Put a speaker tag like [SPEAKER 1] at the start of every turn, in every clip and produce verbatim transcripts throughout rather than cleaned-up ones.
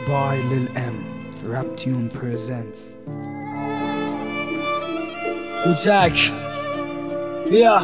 [SPEAKER 1] by Lil M. Raptune presents.
[SPEAKER 2] کوچک بیا.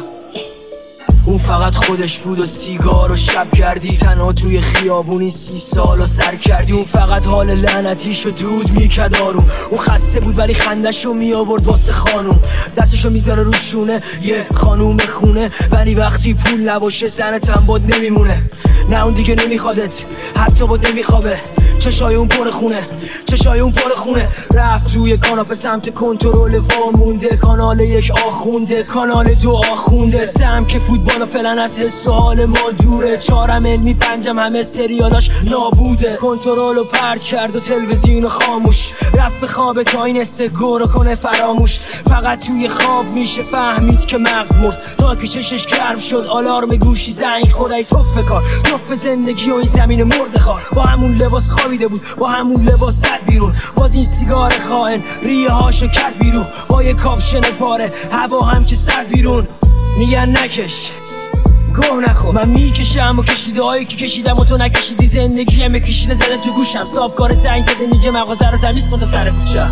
[SPEAKER 2] اون فقط خودش بود و سیگار و شب کردی، تنها توی خیابونی سی سال و سر کردی. اون فقط حال لعنتیشو دود میکرد آروم. اون خسته بود ولی خندشو می آورد واسه خانوم. دستشو میذاره رو شونه یه خانوم خونه، ولی وقتی پول نباشه زنت هم باد نمیمونه. نه اون دیگه نمیخوادت، حتی باد نمیخوابه. چشای اون پر خونه، چشای اون پر خونه. رفت روی کاناپه سمت کنترل وامونده. کانال یک آخونده، کانال دو آخونده. سم که فوتبال فعلا از حس و حال ما دوره. چهارم علمی پنجم همه سریالاش نابوده. کنترل رو پرت کرد و تلویزیون خاموش. رفت به خواب تا این استگو رو کنه فراموش. فقط توی خواب میشه فهمید که مغز مرد. تا که چشش گرم شد آلارم گوشی زنگ خدای توف کار، توف زندگی و این زمین مرد خار. با همون لباس خوابیده بود، با همون لباس زد بیرون. باز این سیگار خائن ریه هاشو کرد بیرون. با یه کاپشن پاره هوا هم که سر بیرون. میگن نکش گوه نخور، من میکشم و کشیده هایی که کشیدم و تو نکشیدی. زندگی هم کشیده زده تو گوشم. سابکار زنگ زده میگه مغازه رو تمیز کن تا سر کوچه.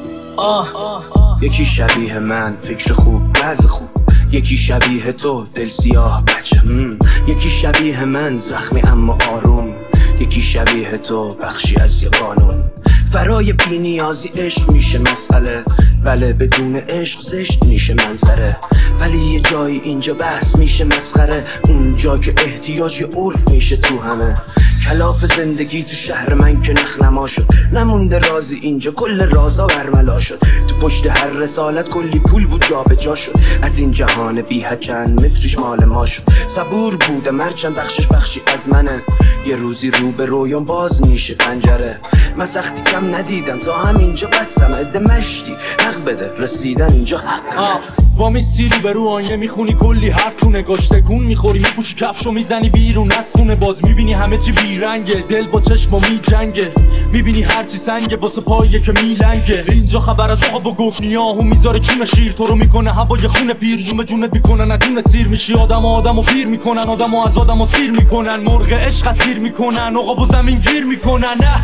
[SPEAKER 2] آه
[SPEAKER 3] یکی شبیه من فکر خوب وضع خوب، یکی شبیه تو دل سیاه بچه. یکی شبیه من زخمی اما آروم، یکی شبیه تو بخشی از یه قانون. فرای بی نیازی عشق میشه مسئله، ولی بدون عشق زشت میشه منظره. ولی یه جایی اینجا بحث میشه مسخره، اونجا که احتیاج یه عرف میشه تو همه. کلاف زندگی تو شهر من که نخنما شد، نمونده رازی اینجا کل رازا برملا شد. تو پشت هر رسالت کلی پول بود جا به جا شد. از این جهان بی حد چند متریش مال ما شد. صبور بودم هرچند بخشش بخشی از منه. یه روزی رو به رویان باز میشه پنجره. من سختی کم ندیدم تا همینجا بسم. عده مشتی حق بده رسیدن اینجا حق هست.
[SPEAKER 4] با میسیری به رو آینه میخونی کلی حرف تو نگاش تکون میخوری. میپوشی کفشو میزنی بیرون از خونه. باز میبینی همه چی بیرنگه، دل با چشم و میجنگه. میبینی هرچی سنگه واسه پاییه که میلنگه. اینجا خبر از آب و گفنیاهو میذاره چون شیر. تو رو میکنه هوای خون پیر، جون به جونت میکنن ندونت سیر میشی. آدم و آدم و پیر میکنن، آدم و از آدم و سیر میکنن. مرغ عشق اسیر میکنن، عقاب و زمین گیر میکنن. نه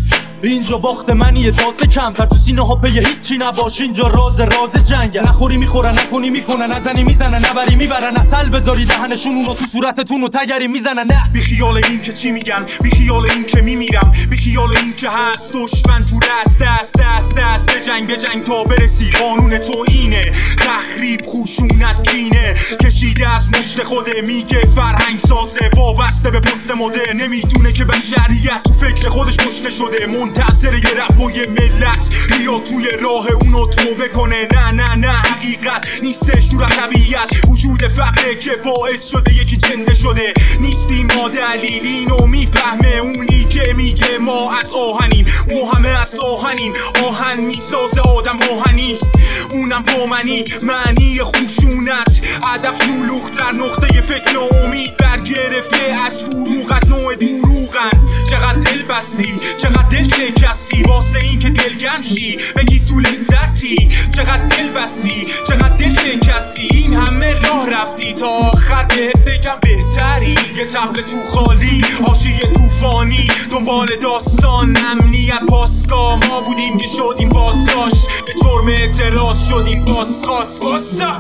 [SPEAKER 4] اینجا باخت منیه تازه کمتر، تو سینه ها پی هیچی نباش. اینجا راز راز جنگه، نخوری میخورن نکنی میکنن، نزنی میزنن نبری میبرن. اصل بذاری دهنشون اونو تو صورتتون و تگری میزنن. نه
[SPEAKER 5] بی خیال این که چی میگن، بی خیال این که میمیرم، بی خیال این که هست دشمن تو دست دست دست دست. به جنگ به جنگ تا برسی، قانون تو اینه. تخریب خوشونت کینه کشیده از مشت خوده. میگه فرهنگ سازه وابسته به پست مده. نمیدونه که بشریت تو فکر خودش کشته شده. منتظر یه رب و یه ملت بیا توی راه اونو توبه کنه. نه نه نه حقیقت نیستش تو طبیعت. وجود فقره که باعث شده یکی جنده شده. نیستیم ما دلیلین و میفهمه اونی که میگه ما از آهنیم. ما همه از آهنیم، آهن میسازه آدم آهنی. اونم با منی معنی خوشونت. هدف شلوغ در نقطه فکر و امید برگرفته از فروغ از نوع دروغن. چقدر دل بستی، چقدر دل شکستی واسه این که دلگرم شی بگی تو لذتی. چقدر دل بستی، چقدر دل شکستی. این همه راه رفتی تا آخر بهت بگم بهتری. یه تبل تو خالی، حاشیه طوفانی، دنبال داستان امنیت پاسگاه. ما بودیم که شدیم بازداشت، به جرم اعتراض شدیم بازخواست. واسا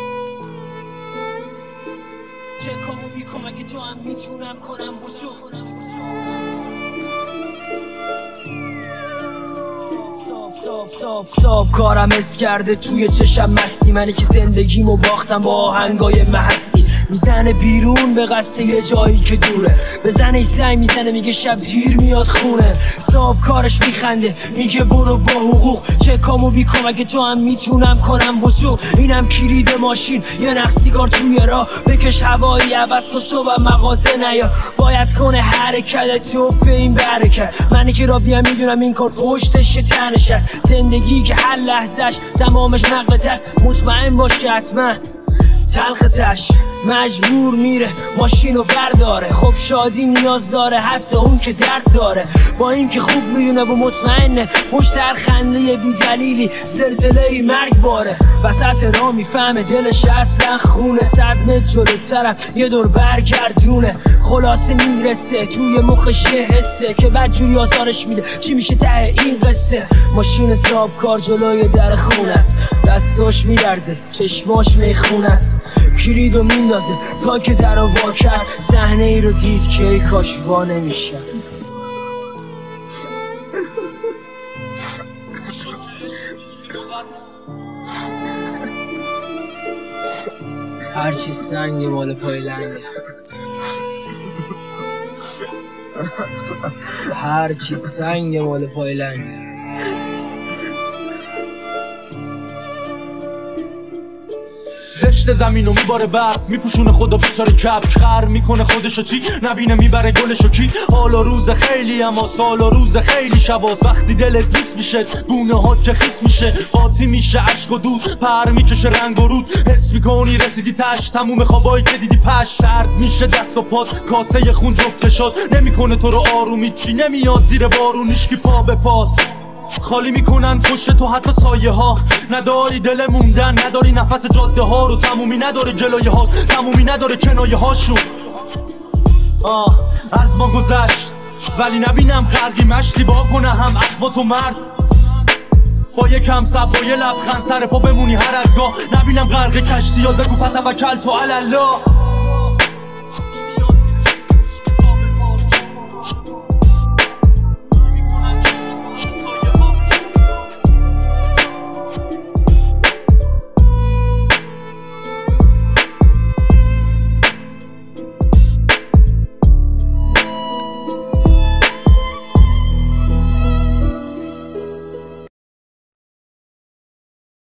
[SPEAKER 2] چه کامو بیکم اگه تو هم میتونم کنم بسو. ساب کارم اس کرده توی چشم مستی. منی که زندگیمو باختم با آهنگای محستی. میزنه بیرون به قصد یه جایی که دوره. بزنه سعی میزنه میگه شب دیر میاد خونه. ساب کارش میخنده میگه برو با حقوق. چه کامو بیکم اگه تو هم میتونم کنم بسو. اینم کلید ماشین یه نخ سیگار توی راه. بکش هوایی عوض کن صبح مغازه نیا. باید کنه حرکت تو این برکت. منی که را بیم میدونم این کار پشتش تنش است. زندگی که هر لحظش تمامش نقلت است. مطمئن باش که حتما تلختش مجبور میره ماشینو برداره. خب شادی نیاز داره حتی اون که درد داره، با این که خوب میدونه و مطمئنه پشت هر خنده بی دلیلی زلزله مرگ باره. وسط را میفهمه دلش اصلا خونه، صدمه جلوترم یه دور برگردونه. خلاصه میرسه توی مخش یه حسه که بدجوری آزارش میده چی میشه ته این قصه. ماشین صاحب کار جلوی در خونه است، دستاش میلرزه چشماش میخونه است. کلیدو میندازه تا که در وا کرد، صحنه ای رو دید که ای کاش وا نمیشه. هرچی سنگ مال پای لنگه، هرچی سنگ مال پای لنگه.
[SPEAKER 4] رشته زمینو میباره برق، میپوشونه خدا بیچاره کپ خر میکنه خودشو چی نبینه میبره گلشو کی. حال و روز خیلی اما سال و روز خیلی شباز، وقتی دلت بیس میشه گونه ها که خیس میشه، قاطی میشه عشق و دود پر میکشه رنگ و رود. حس میکنی رسیدی تش تموم خوابایی که دیدی پش، سرد میشه دست و پات کاسه خون جفت کشاد، نمیکنه تو رو آرومی چی نمیاد زیر بارونیش که پا به پات خالی میکنن پشت تو حتی سایه ها. نداری دل موندن، نداری نفس جاده ها رو، تمومی نداره جلوی ها، تمومی نداره کنایه هاشون. آه از ما گذشت ولی نبینم غرقی مشتی با کنه هم اخبات و مرد. با یکم سب با یه لبخند سر پا بمونی هر از گاه، نبینم غرق کشتی یاد بگو فتوکل تو علی الله.